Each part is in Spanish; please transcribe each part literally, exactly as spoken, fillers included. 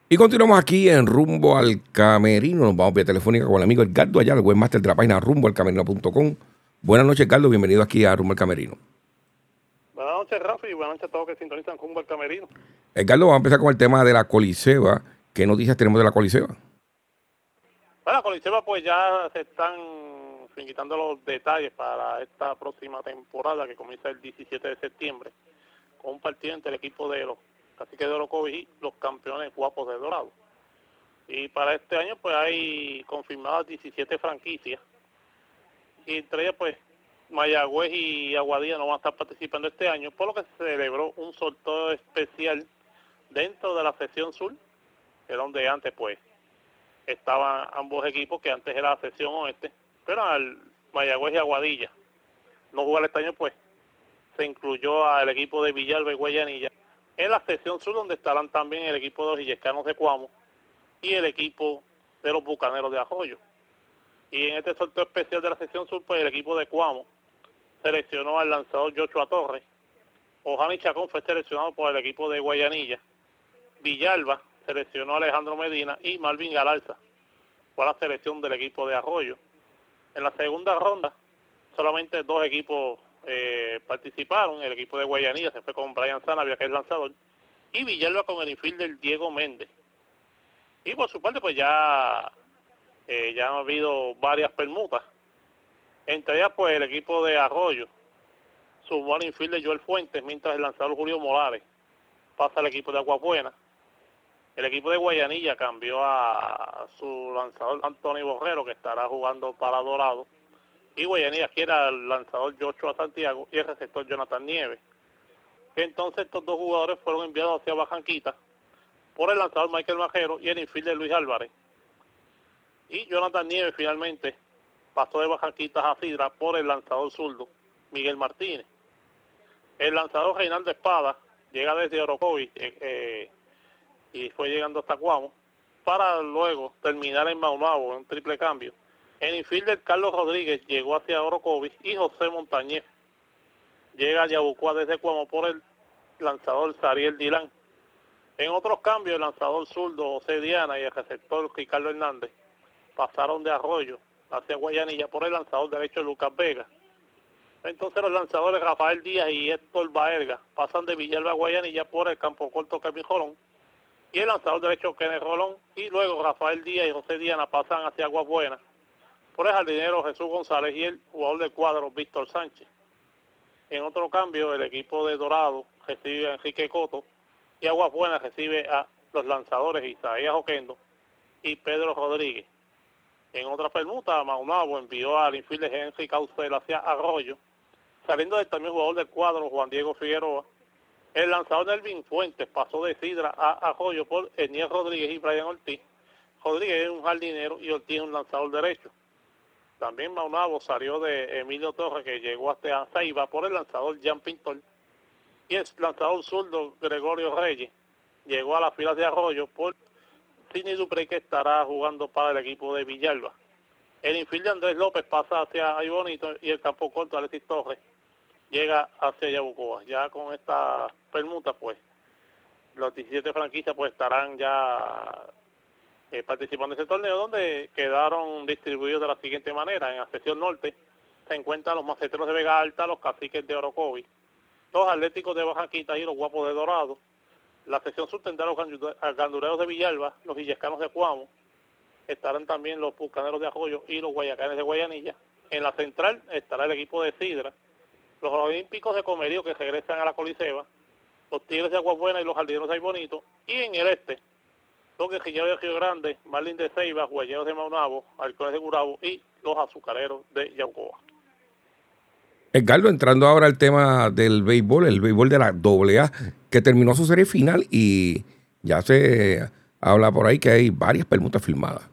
Y continuamos aquí en Rumbo al Camerino. Nos vamos vía telefónica con el amigo Edgardo Ayala, el webmaster de la página rumbo al camerino punto com. Buenas noches, Edgardo. Bienvenido aquí a Rumbo al Camerino. Buenas noches, Rafi, y buenas noches a todos que sintonizan Rumbo al Camerino. Edgardo, vamos a empezar con el tema de la Coliseba. ¿Qué noticias tenemos de la Coliseba? Bueno, la Coliseba pues ya se están quitando los detalles para esta próxima temporada que comienza el diecisiete de septiembre con un partido entre el equipo de los Caciques de Orocovis y los campeones guapos de Dorado. Y para este año pues hay confirmadas diecisiete franquicias y entre ellas pues Mayagüez y Aguadilla no van a estar participando este año, por lo que se celebró un sorteo especial dentro de la sección sur, que es donde antes pues estaban ambos equipos, que antes era la sección oeste, pero al Mayagüez y Aguadilla no jugar este año, pues se incluyó al equipo de Villalba y Guayanilla en la sección sur, donde estarán también el equipo de los Illescanos de Cuamo y el equipo de los Bucaneros de Arroyo. Y en este sorteo especial de la sección sur, pues el equipo de Cuamo seleccionó al lanzador Joshua Torres, Ojani Chacón fue seleccionado por el equipo de Guayanilla, Villalba seleccionó a Alejandro Medina y Malvin Galarza fue la selección del equipo de Arroyo. En la segunda ronda solamente dos equipos eh, participaron. El equipo de Guayanilla se fue con Brian Sanavia, que es lanzador, y Villalba con el infielder Diego Méndez. Y por su parte pues ya eh, ya han habido varias permutas, entre ellas pues el equipo de Arroyo sumó al infielder Joel Fuentes, mientras el lanzador Julio Morales pasa al equipo de Aguabuena. El equipo de Guayanilla cambió a su lanzador Antonio Borrero, que estará jugando para Dorado. Y Guayanilla quiere al lanzador Joshua Santiago y el receptor Jonathan Nieves. Entonces estos dos jugadores fueron enviados hacia Bajanquita por el lanzador Michael Majero y el infielder Luis Álvarez. Y Jonathan Nieves finalmente pasó de Bajanquita a Sidra por el lanzador zurdo Miguel Martínez. El lanzador Reinaldo Espada llega desde Orocovis, eh, eh, y fue llegando hasta Cuamo, para luego terminar en Maunabo en un triple cambio. El infielder Carlos Rodríguez llegó hacia Orocovis y José Montañez llega a Yabucoa desde Cuamo por el lanzador Sariel Dilán. En otros cambios, el lanzador zurdo José Diana y el receptor Ricardo Hernández pasaron de Arroyo hacia Guayanilla por el lanzador derecho Lucas Vega. Entonces los lanzadores Rafael Díaz y Héctor Baerga pasan de Villalba a Guayanilla por el campo corto Kevin Jolón, y el lanzador derecho Kenneth Rolón, y luego Rafael Díaz y José Diana pasan hacia Aguas Buenas por el jardinero Jesús González y el jugador del cuadro Víctor Sánchez. En otro cambio, el equipo de Dorado recibe a Enrique Coto y Aguas Buenas recibe a los lanzadores Isaías Oquendo y Pedro Rodríguez. En otra permuta, Maunabo envió al infielder Henry Caucel hacia Arroyo, saliendo del también jugador del cuadro Juan Diego Figueroa. El lanzador Nelvin Fuentes pasó de Sidra a Arroyo por Eniel Rodríguez y Brian Ortiz. Rodríguez es un jardinero y Ortiz es un lanzador derecho. También Maunabo salió de Emilio Torres, que llegó hasta Ceiba por el lanzador Jan Pintor. Y el lanzador zurdo Gregorio Reyes llegó a las filas de Arroyo por Sidney Duprey, que estará jugando para el equipo de Villalba. El infielder Andrés López pasa hacia Ay Bonito y el campo corto Alexis Torres llega hacia Yabucoa. Ya con esta permuta, pues, los diecisiete franquicias pues estarán ya eh, participando en ese torneo, donde quedaron distribuidos de la siguiente manera. En la sección norte se encuentran los maceteros de Vega Alta, los caciques de Orocovis, los atléticos de Bajanquita y los guapos de Dorado. La sección sur tendrá los gandureros de Villalba, los illescanos de Cuamo, estarán también los bucaneros de Arroyo y los guayacanes de Guayanilla. En la central estará el equipo de Sidra, los olímpicos de Comerío, que regresan a la Coliseba, los tigres de Aguabuena y los jardineros de Ay Bonito. Y en el este, los guerrilleros de Río Grande, Marlin de Ceiba, guayeros de Maunabo, halcones de Gurabo y los azucareros de Yaucoa. Edgardo, entrando ahora al tema del béisbol, el béisbol de la doble A, que terminó su serie final y ya se habla por ahí que hay varias permutas firmadas.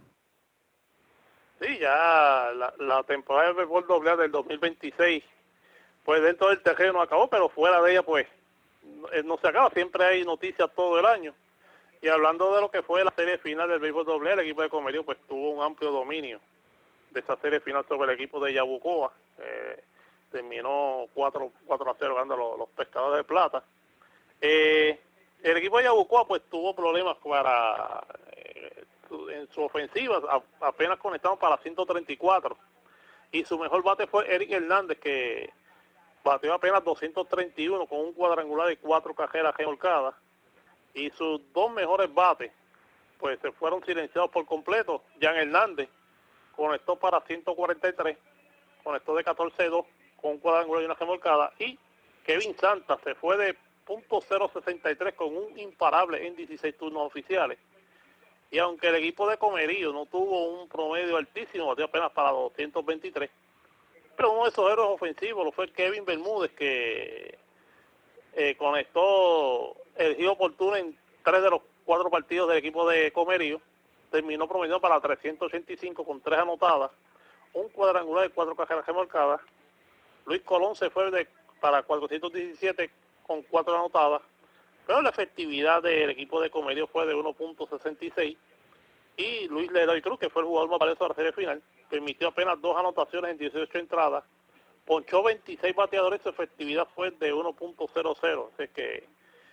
Sí, ya la, la temporada del béisbol doble A del dos mil veintiséis, pues dentro del terreno acabó, pero fuera de ella, pues, no, no se acaba. Siempre hay noticias todo el año. Y hablando de lo que fue la serie final del béisbol doble A, el equipo de Comerío, pues, tuvo un amplio dominio de esa serie final sobre el equipo de Yabucoa. Eh, terminó cuatro a cero ganando los, los pescadores de plata. Eh, El equipo de Yabucoa pues tuvo problemas para eh, su, en su ofensiva, a, apenas conectaron para ciento treinta y cuatro. Y su mejor bate fue Eric Hernández, que bateó apenas doscientos treinta y uno con un cuadrangular y cuatro carreras remolcadas. Y sus dos mejores bates pues se fueron silenciados por completo. Jan Hernández conectó para ciento cuarenta y tres, conectó de catorce dos con un cuadrangular y una remolcada. Y Kevin Santa se fue de punto cero sesenta y tres con un imparable en dieciséis turnos oficiales. Y aunque el equipo de Comerío no tuvo un promedio altísimo, batió apenas para doscientos veintitrés, pero uno de esos héroes ofensivos lo fue Kevin Bermúdez, que eh, conectó el giro oportuno en tres de los cuatro partidos del equipo de Comerío. Terminó promediando para trescientos ochenta y cinco con tres anotadas, un cuadrangular y cuatro carreras remolcadas. Luis Colón se fue de, para cuatrocientos diecisiete con cuatro anotadas, pero la efectividad del equipo de Comerío fue de uno punto sesenta y seis. Y Luis Leroy Cruz, que fue el jugador más valioso de la serie final, permitió apenas dos anotaciones en dieciocho entradas, ponchó veintiséis bateadores, su efectividad fue de uno punto cero cero. Así que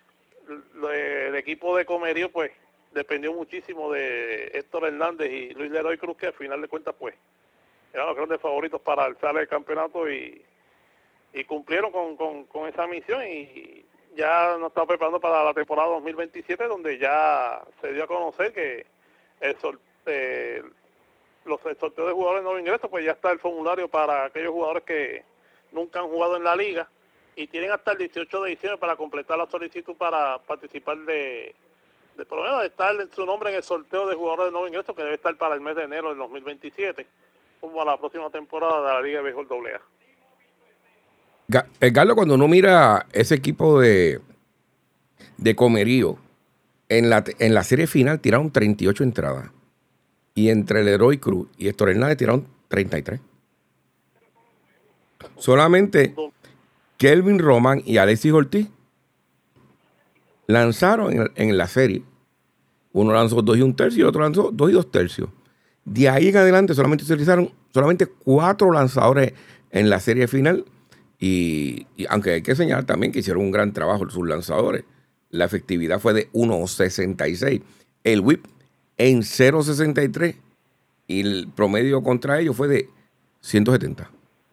el equipo de Comerío pues dependió muchísimo de Héctor Hernández y Luis Leroy Cruz, que al final de cuentas pues eran los grandes favoritos para alzar el campeonato, y, y cumplieron con, con, con esa misión, y ya nos estamos preparando para la temporada dos mil veintisiete, donde ya se dio a conocer que el, sol, eh, los, el sorteo de jugadores no ingresos, pues ya está el formulario para aquellos jugadores que nunca han jugado en la liga, y tienen hasta el dieciocho de diciembre para completar la solicitud para participar de, de por lo menos de estar en su nombre en el sorteo de jugadores de nuevo ingreso, que debe estar para el mes de enero del dos mil veintisiete, como a la próxima temporada de la Liga de Béisbol doble A. Galo, cuando uno mira ese equipo de, de Comerío, en la, en la serie final tiraron treinta y ocho entradas. Y entre Leroy Cruz y Héctor Hernández tiraron treinta y tres. Solamente Kelvin Román y Alexis Ortiz lanzaron en, en la serie. Uno lanzó dos y un tercio y el otro lanzó dos y dos tercios. De ahí en adelante solamente se utilizaron solamente cuatro lanzadores en la serie final. Y, y aunque hay que señalar también que hicieron un gran trabajo sus lanzadores, la efectividad fue de uno punto sesenta y seis, el whip en cero punto sesenta y tres y el promedio contra ellos fue de ciento setenta.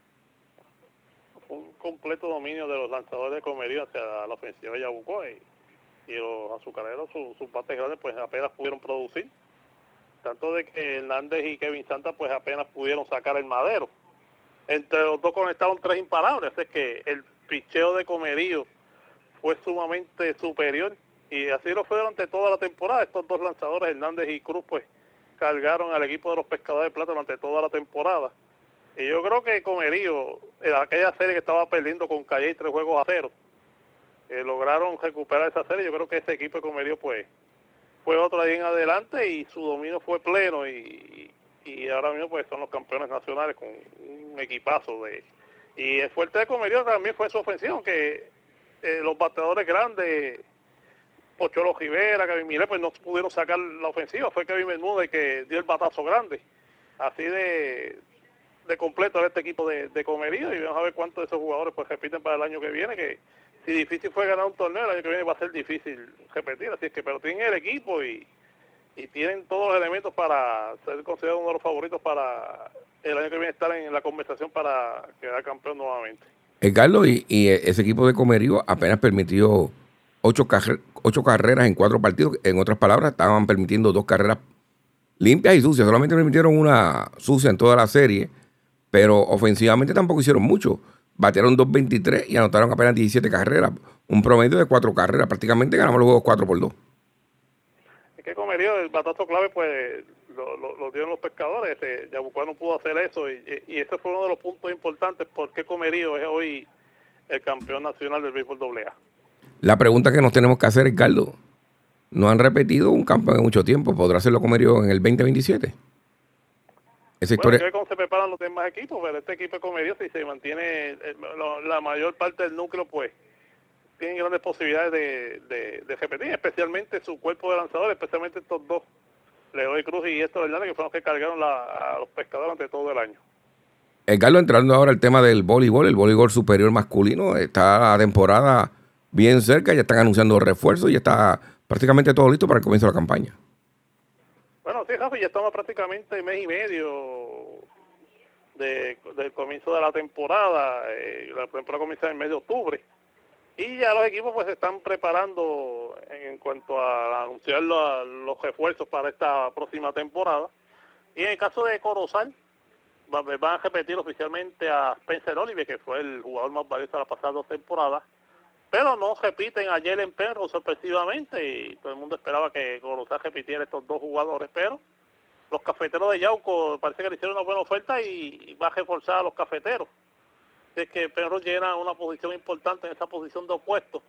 Fue un completo dominio de los lanzadores de Comerío hacia la ofensiva de Yabucoa, y, y los azucareros, sus su bates grandes, pues apenas pudieron producir, tanto de que Hernández y Kevin Santa pues apenas pudieron sacar el madero. Entre los dos conectaron tres imparables, así que el picheo de Comerío fue sumamente superior, y así lo fue durante toda la temporada. Estos dos lanzadores, Hernández y Cruz, pues cargaron al equipo de los Pescadores de Plata durante toda la temporada. Y yo creo que Comerío, en aquella serie que estaba perdiendo con Calle tres juegos a cero, eh, lograron recuperar esa serie. Yo creo que ese equipo de Comerío pues fue otro ahí en adelante, y su dominio fue pleno, y, y ahora mismo pues son los campeones nacionales con un equipazo de... Y el fuerte de Comerío también fue su ofensiva, aunque eh, los bateadores grandes, Pocholo Rivera, Kevin Miller, pues no pudieron sacar la ofensiva. Fue Kevin Bermúdez que dio el batazo grande. Así de, de completo era este equipo de, de Comerío, y vamos a ver cuántos de esos jugadores pues repiten para el año que viene, que si difícil fue ganar un torneo, el año que viene va a ser difícil repetir. Así es que, pero tienen el equipo y, y tienen todos los elementos para ser considerados uno de los favoritos para el año que viene estar en la conversación para quedar campeón nuevamente. Edgardo, y, y ese equipo de Comerío apenas permitió ocho, carre, ocho carreras en cuatro partidos. En otras palabras, estaban permitiendo dos carreras limpias y sucias. Solamente permitieron una sucia en toda la serie, pero ofensivamente tampoco hicieron mucho. Batearon dos veintitrés y anotaron apenas diecisiete carreras. Un promedio de cuatro carreras. Prácticamente ganamos los juegos cuatro por dos. Es que Comerío, el batazo clave, pues lo, lo, lo dieron los Pescadores. Este, Yabucoa no pudo hacer eso, y, y ese fue uno de los puntos importantes porque Comerío es hoy el campeón nacional del béisbol doble A. La pregunta que nos tenemos que hacer, Edgardo, no han repetido un campeón en mucho tiempo. ¿Podrá hacerlo Comerío en el veinte veintisiete? Esa bueno, historia... hay que ver cómo se preparan los demás equipos, pero este equipo de Comerío, si se mantiene el, lo, la mayor parte del núcleo, pues tienen grandes posibilidades de, de, de repetir, especialmente su cuerpo de lanzadores, especialmente estos dos, Leroy Cruz y Héctor Hernández, que fueron los que cargaron la, a los Pescadores ante todo el año. Edgardo, entrando ahora al tema del voleibol, el voleibol superior masculino, está la temporada bien cerca, ya están anunciando refuerzos y ya está prácticamente todo listo para el comienzo de la campaña. Bueno, sí, Rafa, ya estamos prácticamente mes y medio de, del comienzo de la temporada. Eh, la temporada comienza en el mes de octubre. Y ya los equipos pues se están preparando en cuanto a anunciar los, los refuerzos para esta próxima temporada. Y en el caso de Corozal, van a repetir oficialmente a Spencer Oliver, que fue el jugador más valioso de las pasadas dos temporadas. Pero no repiten a Jalen Penrose sorpresivamente, y todo el mundo esperaba que Corozal repitiera estos dos jugadores, pero los cafeteros de Yauco parece que le hicieron una buena oferta y va a reforzar a los cafeteros. Es que Penrose llena una posición importante en esa posición de opuesto.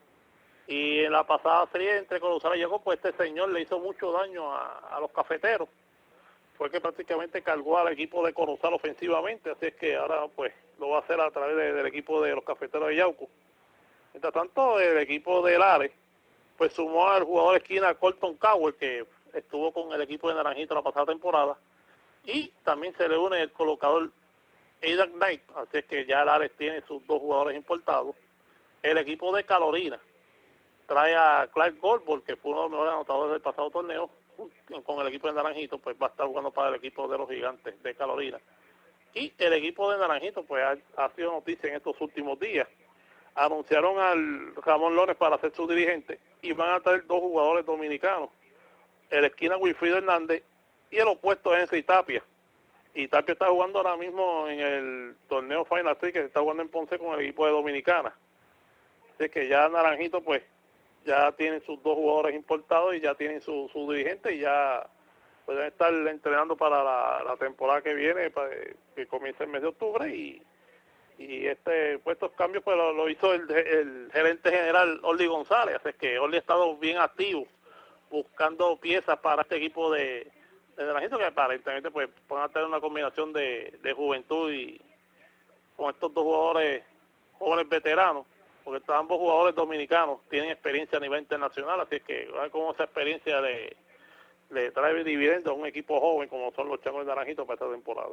Y en la pasada serie entre Corozal y Yauco, pues este señor le hizo mucho daño a, a los cafeteros. Fue que prácticamente cargó al equipo de Corozal ofensivamente, así es que ahora pues lo va a hacer a través de, del equipo de los cafeteros de Yauco. Mientras tanto, el equipo de Lares pues sumó al jugador de esquina Colton Cowell, que estuvo con el equipo de Naranjito la pasada temporada, y también se le une el colocador Aidan Knight, así es que ya Lares tiene sus dos jugadores importados. El equipo de Carolina trae a Clark Goldberg, que fue uno de los mejores anotadores del pasado torneo, con el equipo de Naranjito, pues va a estar jugando para el equipo de los Gigantes de Carolina. Y el equipo de Naranjito pues ha, ha sido noticia en estos últimos días. Anunciaron al Ramón Lones para ser su dirigente y van a traer dos jugadores dominicanos, el esquina Wilfrido Hernández y el opuesto es Henry Tapia. Y Tapia está jugando ahora mismo en el torneo Final Three que se está jugando en Ponce con el equipo de Dominicana. Así que ya Naranjito pues ya tienen sus dos jugadores importados y ya tienen su, su dirigente y ya pueden estar entrenando para la, la temporada que viene, para, que comienza el mes de octubre, y y este pues estos cambios pues lo, lo hizo el, el gerente general Orly González, así que Orly ha estado bien activo buscando piezas para este equipo de, de Naranjito, que aparentemente pues van a tener una combinación de, de juventud y con estos dos jugadores jóvenes veteranos, porque estos ambos jugadores dominicanos tienen experiencia a nivel internacional, así que a ver cómo esa experiencia le, le trae dividendos a un equipo joven como son los Changos de Naranjito para esta temporada.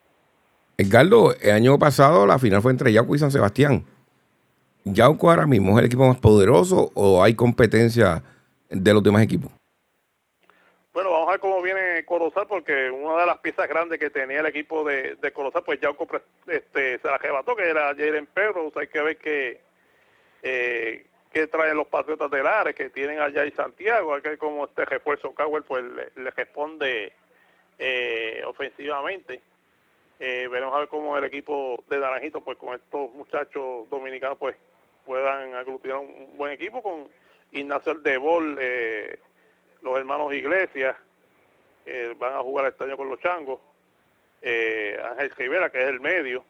Edgardo, el año pasado la final fue entre Yauco y San Sebastián. ¿Yauco ahora mismo es el equipo más poderoso o hay competencia de los demás equipos? Bueno, vamos a ver cómo viene Corozal, porque una de las piezas grandes que tenía el equipo de, de Corozal, pues Yauco este, se la arrebató, que era Jalen Penrose. Hay que ver que, eh, que traen los Patriotas de Lares, que tienen allá y Santiago. Hay que ver cómo este refuerzo Cowell pues le, le responde eh, ofensivamente. Eh, veremos a ver cómo el equipo de Naranjito, pues con estos muchachos dominicanos, pues puedan aglutinar un buen equipo con Ignacio Aldebol, eh, los hermanos Iglesias, que eh, van a jugar este año con los Changos, eh, Ángel Rivera, que es el medio,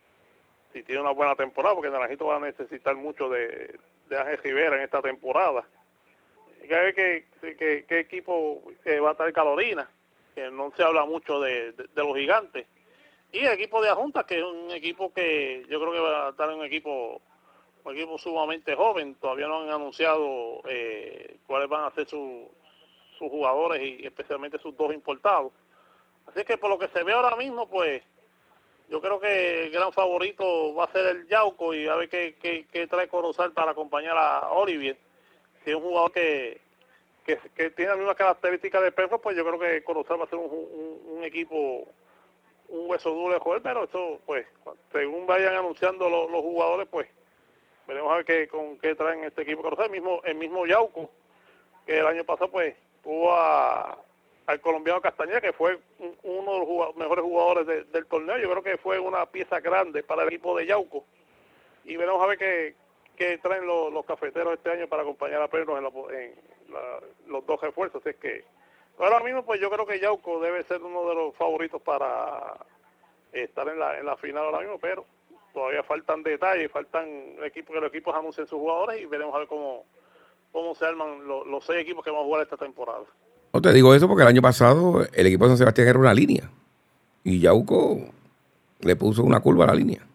si tiene una buena temporada, porque Naranjito va a necesitar mucho de, de Ángel Rivera en esta temporada. Hay que ver qué, qué, qué equipo eh, va a estar Carolina, que no se habla mucho de, de, de los Gigantes. Y el equipo de Ajunta, que es un equipo que yo creo que va a estar en un equipo, un equipo sumamente joven. Todavía no han anunciado eh, cuáles van a ser su, sus jugadores y especialmente sus dos importados. Así que por lo que se ve ahora mismo, pues yo creo que el gran favorito va a ser el Yauco, y a ver qué, qué, qué trae Corozal para acompañar a Olivier. Si es un jugador que, que, que tiene las mismas características de Pedro, pues yo creo que Corozal va a ser un, un, un equipo, un hueso duro de jugar, pero eso, pues, según vayan anunciando los, los jugadores, pues, veremos a ver qué, con qué traen este equipo. Corozal, el mismo, el mismo Yauco, que el año pasado, pues, tuvo a, al colombiano Castañeda, que fue un, uno de los jugadores, mejores jugadores de, del torneo. Yo creo que fue una pieza grande para el equipo de Yauco. Y veremos a ver qué, qué traen los, los cafeteros este año para acompañar a Pedro en, la, en la, los dos refuerzos. Así es que, ahora mismo, pues yo creo que Yauco debe ser uno de los favoritos para estar en la, en la final ahora mismo, pero todavía faltan detalles, faltan equipos, que los equipos anuncien sus jugadores, y veremos a ver cómo, cómo se arman los, los seis equipos que van a jugar esta temporada. No te digo eso porque el año pasado el equipo de San Sebastián era una línea y Yauco le puso una curva a la línea.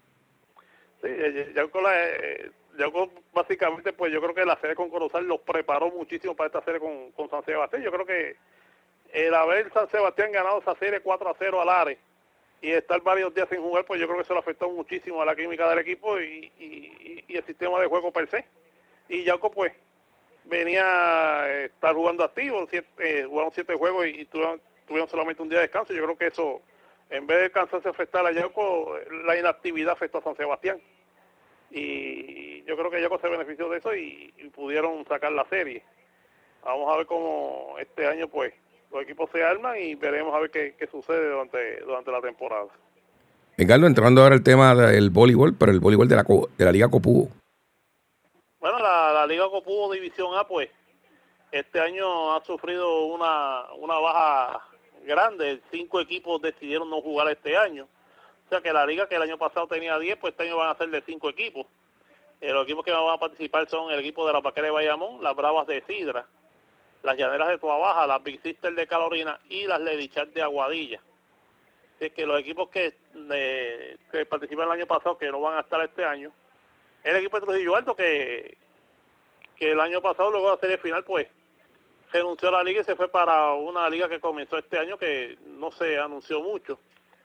Sí, Yauco, la, eh, Yauco básicamente, pues yo creo que la serie con Corozal los preparó muchísimo para esta serie con, con San Sebastián. Yo creo que el haber San Sebastián ganado esa serie cuatro a cero al Lares y estar varios días sin jugar, pues yo creo que eso le afectó muchísimo a la química del equipo y, y, y el sistema de juego per se. y Yauco pues venía a estar jugando activo, siete, eh, jugaron siete juegos y, y tuvieron, tuvieron solamente un día de descanso. Yo creo que eso, en vez de cansarse afectar a Yauco, la inactividad afectó a San Sebastián. Y yo creo que Yauco se benefició de eso y, y pudieron sacar la serie. Vamos a ver cómo este año pues los equipos se arman y veremos a ver qué, qué sucede durante, durante la temporada. Ricardo, entrando ahora el tema del voleibol, pero el voleibol de la, de la Liga Copubo. Bueno, la, la Liga Copubo División A, pues, este año ha sufrido una, una baja grande. Cinco equipos decidieron no jugar este año. O sea que la liga que el año pasado tenía diez, pues este año van a ser de cinco equipos. Eh, los equipos que van a participar son el equipo de la Paquera de Bayamón, las Bravas de Sidra, las Llaneras de Toa Baja, las Big Sister de Carolina y las Lady Chat de Aguadilla. Así que los equipos que, eh, que participan el año pasado, que no van a estar este año, el equipo de Trujillo Alto, que, que el año pasado, luego de la serie final, pues, renunció a la liga y se fue para una liga que comenzó este año que no se anunció mucho.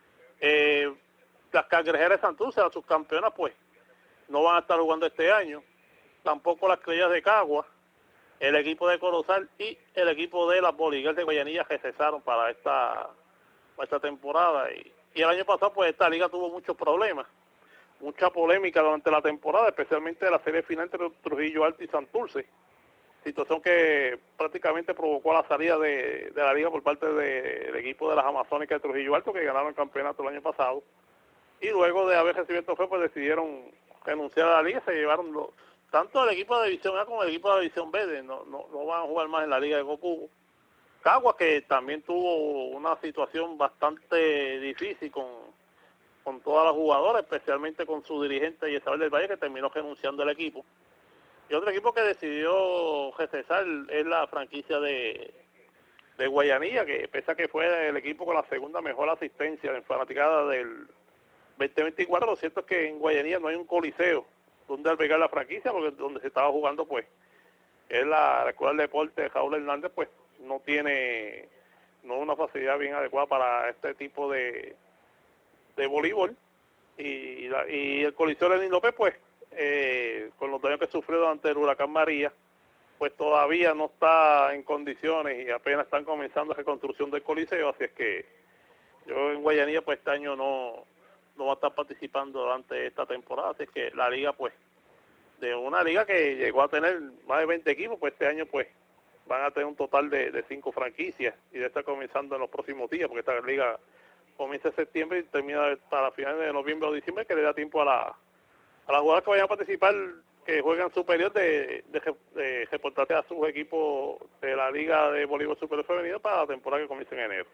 Eh, las Cangrejeras de Santurce, las subcampeonas, pues, no van a estar jugando este año. Tampoco las Criollas de Cagua, el equipo de Corozal y el equipo de las Boligueras de Guayanilla que cesaron para esta, para esta temporada. Y, y el año pasado, pues, esta liga tuvo muchos problemas, mucha polémica durante la temporada, especialmente de la serie final entre Trujillo Alto y Santurce. Situación que prácticamente provocó la salida de, de la liga por parte de, del equipo de las Amazónicas de Trujillo Alto, que ganaron el campeonato el año pasado. Y luego de haber recibido el trofeo, pues decidieron renunciar a la liga. Se llevaron los, tanto el equipo de División A como el equipo de la División B, de, no, no, no van a jugar más en la liga de Cocubo. Caguas, que también tuvo una situación bastante difícil con, con todas las jugadoras, especialmente con su dirigente Isabel del Valle, que terminó renunciando al equipo. Y otro equipo que decidió recesar es la franquicia de, de Guayanilla, que pese a que fue el equipo con la segunda mejor asistencia en fanaticada del veinte veinticuatro, lo cierto es que en Guayanilla no hay un coliseo donde albergar la franquicia, porque donde se estaba jugando, pues, es la, la Escuela de Deporte de Raúl Hernández, pues, no tiene no una facilidad bien adecuada para este tipo de, de voleibol. Y, la, y el coliseo de Lenín López, pues, Eh, con los daños que sufrió durante el huracán María, pues todavía no está en condiciones y apenas están comenzando la reconstrucción del coliseo, así es que yo en Guayanilla pues este año no, no va a estar participando durante esta temporada, así es que la liga pues, de una liga que llegó a tener más de veinte equipos, pues este año pues van a tener un total de, de cinco franquicias y de estar comenzando en los próximos días, porque esta liga comienza en septiembre y termina para finales de noviembre o diciembre, que le da tiempo a la a las jugadoras que vayan a participar, que juegan superior, de, de, de reportarse a sus equipos de la Liga de Voleibol Superior Femenino para la temporada que comienza en enero.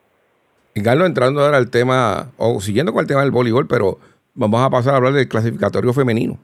Y Carlos, entrando ahora al tema, o siguiendo con el tema del voleibol, pero vamos a pasar a hablar del clasificatorio femenino.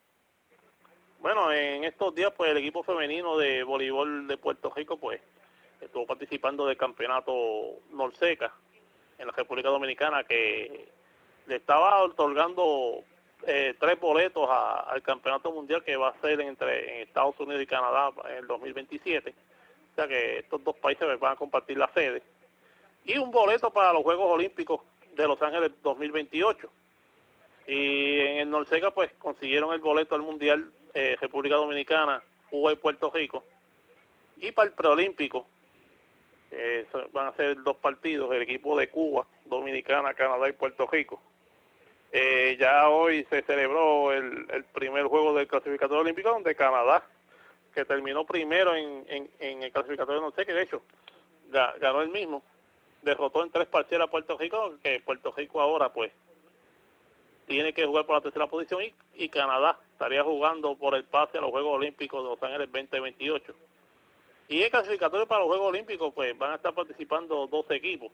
Bueno, en estos días, pues el equipo femenino de voleibol de Puerto Rico, pues, estuvo participando del campeonato Norseca en la República Dominicana, que le estaba otorgando Eh, tres boletos a, al campeonato mundial que va a ser entre en Estados Unidos y Canadá en el dos mil veintisiete, o sea que estos dos países van a compartir la sede, y un boleto para los Juegos Olímpicos de Los Ángeles dos mil veintiocho. Y en el Norseca pues consiguieron el boleto al mundial eh, República Dominicana, Cuba y Puerto Rico, y para el preolímpico eh, van a ser dos partidos, el equipo de Cuba, Dominicana, Canadá y Puerto Rico. Eh, ya hoy se celebró el, el primer juego del clasificatorio olímpico, donde Canadá, que terminó primero en, en, en el clasificatorio, no sé, que de hecho ganó el mismo, derrotó en tres parciales a Puerto Rico, que Puerto Rico ahora pues tiene que jugar por la tercera posición, y, y Canadá estaría jugando por el pase a los Juegos Olímpicos de Los Ángeles veinte veintiocho. Y el clasificatorio para los Juegos Olímpicos pues van a estar participando doce equipos.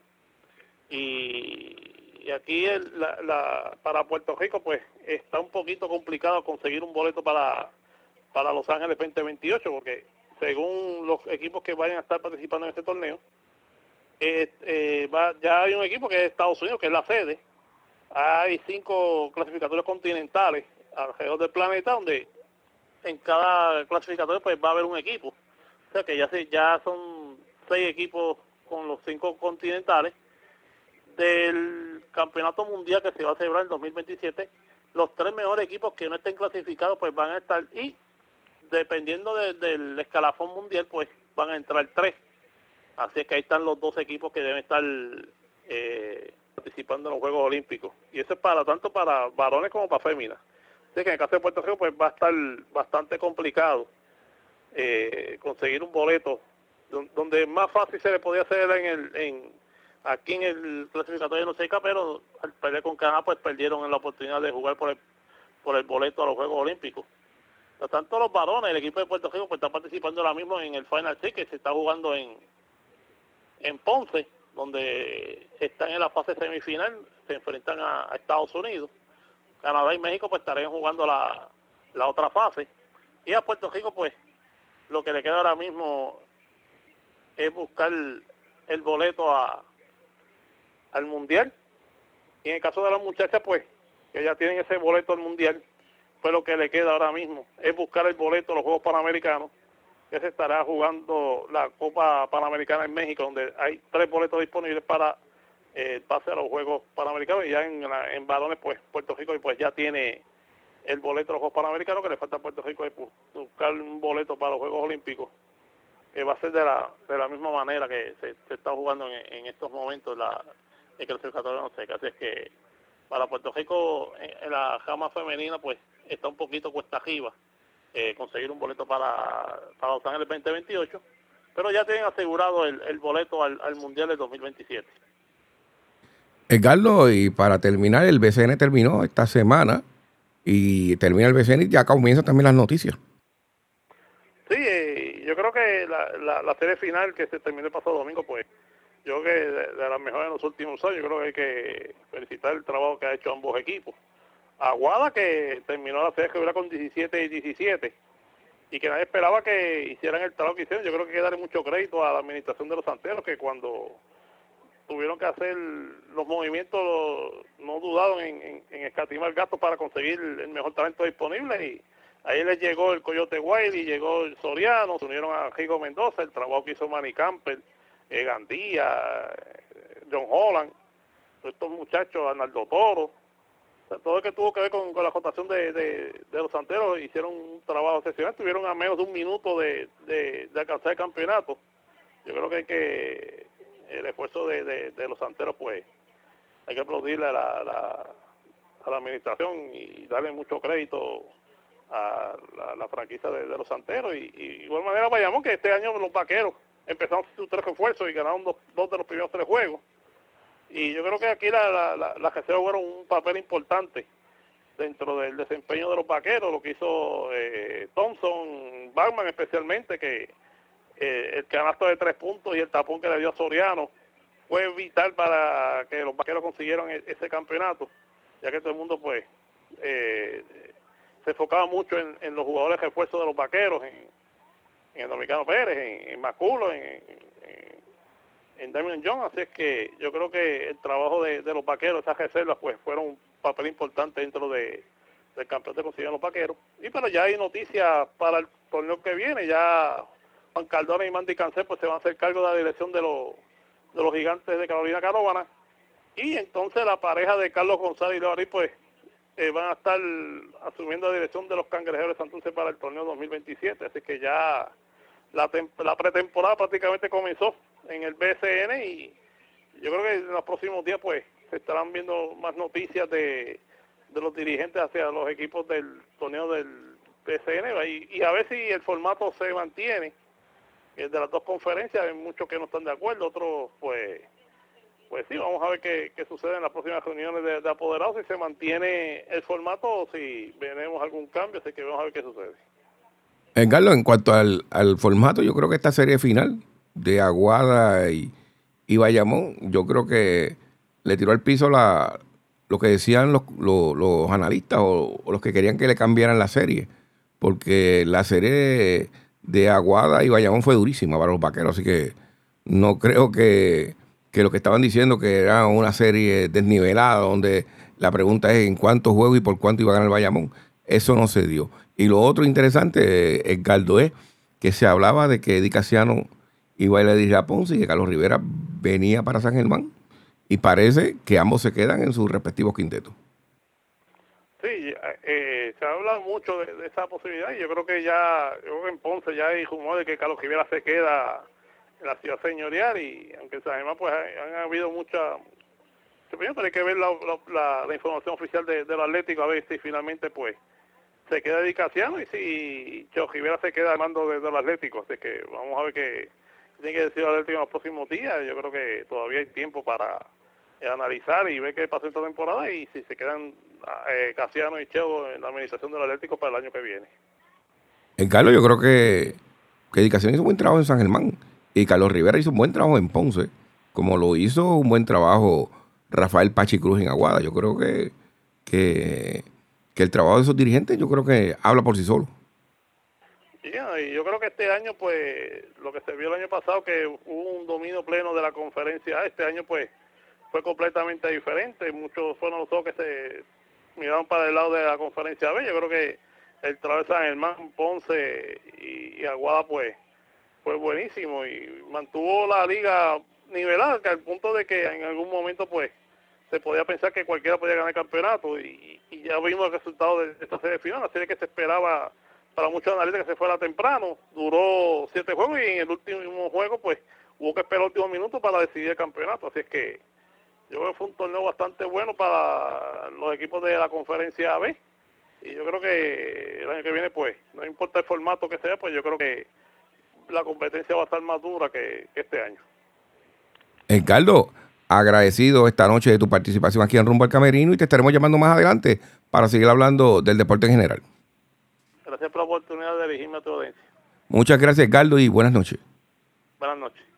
Y Y aquí el, la, la, para Puerto Rico pues está un poquito complicado conseguir un boleto para, para Los Ángeles veinte veintiocho, porque según los equipos que vayan a estar participando en este torneo, eh, eh, va, ya hay un equipo que es Estados Unidos, que es la sede. Hay cinco clasificatorios continentales alrededor del planeta, donde en cada clasificatorio pues va a haber un equipo. O sea que ya, se, ya son seis equipos con los cinco continentales. Del campeonato mundial que se va a celebrar en dos mil veintisiete, los tres mejores equipos que no estén clasificados pues van a estar, y dependiendo de, del escalafón mundial, pues van a entrar tres. Así es que ahí están los dos equipos que deben estar eh, participando en los Juegos Olímpicos. Y eso es para tanto para varones como para féminas. Así que en el caso de Puerto Rico, pues va a estar bastante complicado eh, conseguir un boleto, donde más fácil se le podía hacer en el en aquí en el clasificatorio de los seis K, pero al perder con Canadá, pues perdieron en la oportunidad de jugar por el, por el boleto a los Juegos Olímpicos. Por tanto, los varones, el equipo de Puerto Rico, pues está participando ahora mismo en el Final Six, que se está jugando en, en Ponce, donde están en la fase semifinal, se enfrentan a, a Estados Unidos. Canadá y México pues estarían jugando la, la otra fase. Y a Puerto Rico, pues, lo que le queda ahora mismo es buscar el boleto a, al Mundial. Y en el caso de las muchachas, pues, que ya tienen ese boleto al Mundial, pues lo que le queda ahora mismo es buscar el boleto a los Juegos Panamericanos, que se estará jugando la Copa Panamericana en México, donde hay tres boletos disponibles para eh, el pase a los Juegos Panamericanos. Y ya en, la, en varones, pues, Puerto Rico pues ya tiene el boleto a los Juegos Panamericanos, que le falta a Puerto Rico es buscar un boleto para los Juegos Olímpicos, que va a ser de la de la misma manera que se, se está jugando en, en estos momentos la, el clasificatorio no sé, así es que para Puerto Rico en, en la rama femenina pues está un poquito cuesta arriba eh, conseguir un boleto para, para Los Ángeles veinte veintiocho, pero ya tienen asegurado el, el boleto al, al Mundial del dos mil veintisiete. Edgardo, y para terminar, el B C N terminó esta semana y termina el B C N y ya comienzan también las noticias. Sí, eh, yo creo que la, la, la serie final que se terminó el pasado domingo, pues yo creo que de, de las mejores en los últimos años. Yo creo que hay que felicitar el trabajo que ha hecho ambos equipos. Aguada, que terminó la serie regular con diecisiete y diecisiete, y que nadie esperaba que hicieran el trabajo que hicieron. Yo creo que hay que darle mucho crédito a la administración de los Santeros, que cuando tuvieron que hacer los movimientos no dudaron en, en, en escatimar gastos para conseguir el mejor talento disponible, y ahí les llegó el Coyote Wild y llegó el Soriano, se unieron a Rigo Mendoza, el trabajo que hizo Manny Campbell, eh, Gandía, eh, John Holland, estos muchachos, Arnaldo Toro, o sea, todo lo que tuvo que ver con, con la rotación de, de, de los Santeros, hicieron un trabajo excepcional, tuvieron a menos de un minuto de, de, de alcanzar el campeonato. Yo creo que hay que, el esfuerzo de, de, de los Santeros, pues, hay que aplaudirle a la, la, a la administración y darle mucho crédito a la, la franquicia de, de los Santeros. Y, y de igual manera Bayamón, que este año los Vaqueros empezaron sus tres refuerzos y ganaron dos, dos de los primeros tres juegos. Y yo creo que aquí la, la, la, la reserva jugaron un papel importante dentro del desempeño de los Vaqueros, lo que hizo eh, Thompson, Bachman especialmente, que eh, el canasto de tres puntos y el tapón que le dio a Soriano fue vital para que los Vaqueros consiguieran ese campeonato, ya que todo el mundo pues eh, se enfocaba mucho en, en los jugadores de refuerzo de los Vaqueros, en, en el Dominicano Pérez, en, en Maculo, en, en, en Damian Jones. Así es que yo creo que el trabajo de, de los Vaqueros, esas reservas, pues fueron un papel importante dentro de, del campeón que consiguieron los Vaqueros. Y pero ya hay noticias para el torneo que viene. Ya Juan Cardona y Mandy Cancel pues se van a hacer cargo de la dirección de los, de los Gigantes de Carolina Carovana. Y entonces la pareja de Carlos González y Leorí pues Eh, van a estar asumiendo la dirección de los Cangrejeros de Santurce para el torneo dos mil veintisiete, así que ya la, la pretemporada prácticamente comenzó en el B C N, y yo creo que en los próximos días pues se estarán viendo más noticias de, de los dirigentes hacia los equipos del torneo del B C N, y, y a ver si el formato se mantiene, el de las dos conferencias. Hay muchos que no están de acuerdo, otros pues Pues sí, vamos a ver qué, qué sucede en las próximas reuniones de, de apoderados, si se mantiene el formato o si veremos algún cambio, así que vamos a ver qué sucede. Edgardo, en cuanto al, al formato, yo creo que esta serie final de Aguada y, y Bayamón, yo creo que le tiró al piso la, lo que decían los, los, los analistas o, o los que querían que le cambiaran la serie, porque la serie de, de Aguada y Bayamón fue durísima para los Vaqueros, así que no creo que que lo que estaban diciendo que era una serie desnivelada, donde la pregunta es en cuántos juegos y por cuánto iba a ganar el Bayamón. Eso no se dio. Y lo otro interesante, Edgardo, es que se hablaba de que Eddie Casiano iba a ir a Ponce y que Carlos Rivera venía para San Germán, y parece que ambos se quedan en sus respectivos quintetos. Sí, eh, se habla mucho de, de esa posibilidad y yo creo que ya, yo creo que en Ponce ya hay rumores de que Carlos Rivera se queda en la ciudad señorial y aunque además pues han, han habido muchas, pero hay que ver la, la, la información oficial de, de los Atléticos a ver si finalmente pues se queda Dicasiano y si Cheo Rivera se queda al mando de, de los Atléticos, así que vamos a ver qué tiene que decir el Atlético en los próximos días. Yo creo que todavía hay tiempo para eh, analizar y ver qué pasa esta temporada y si se quedan eh, Casiano y Cheo en la administración del Atlético para el año que viene. En Carlos, yo creo que, que Dicasiano hizo un buen trabajo en San Germán y Carlos Rivera hizo un buen trabajo en Ponce, como lo hizo un buen trabajo Rafael Pachi Cruz en Aguada. Yo creo que, que, que el trabajo de esos dirigentes, yo creo que habla por sí solo. Yeah, y yo creo que este año, pues, lo que se vio el año pasado, que hubo un dominio pleno de la conferencia, este año, pues, fue completamente diferente. Muchos fueron los ojos que se miraron para el lado de la conferencia B. Yo creo que el trabajo de San Germán, Ponce y, y Aguada, pues, fue buenísimo y mantuvo la liga nivelada, que al punto de que en algún momento, pues, se podía pensar que cualquiera podía ganar el campeonato y, y ya vimos el resultado de esta serie final, la serie que se esperaba para muchos analistas que se fuera temprano, duró siete juegos y en el último juego pues hubo que esperar el último minuto para decidir el campeonato, así es que yo creo que fue un torneo bastante bueno para los equipos de la conferencia B y yo creo que el año que viene pues, no importa el formato que sea, pues yo creo que la competencia va a estar más dura que, que este año. Ricardo, agradecido esta noche de tu participación aquí en Rumbo al Camerino y te estaremos llamando más adelante para seguir hablando del deporte en general. Gracias por la oportunidad de dirigirme a tu audiencia. Muchas gracias, Ricardo, y buenas noches. Buenas noches.